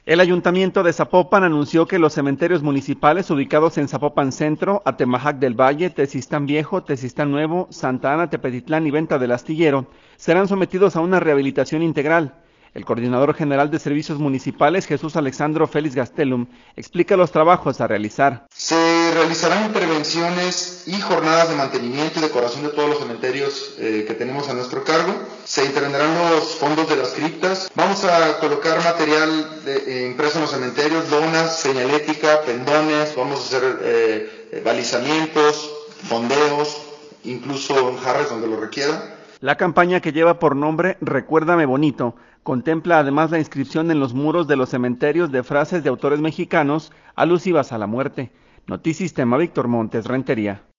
El Ayuntamiento de Zapopan anunció que los cementerios municipales ubicados en Zapopan Centro, Atemajac del Valle, Tezistán Viejo, Tezistán Nuevo, Santa Ana, Tepetitlán y Venta del Astillero serán sometidos a una rehabilitación integral. El coordinador general de servicios municipales, Jesús Alexandro Félix Gastelum, explica los trabajos a realizar. Se realizarán intervenciones y jornadas de mantenimiento y decoración de todos los cementerios que tenemos a nuestro cargo. Se intervendrán los fondos de las criptas. Vamos a colocar material impreso en los cementerios, lonas, señalética, pendones. Vamos a hacer balizamientos, fondeos, incluso jarras donde lo requiera. La campaña, que lleva por nombre Recuérdame Bonito, contempla además la inscripción en los muros de los cementerios de frases de autores mexicanos alusivas a la muerte. Notisistema, Víctor Montes, Rentería.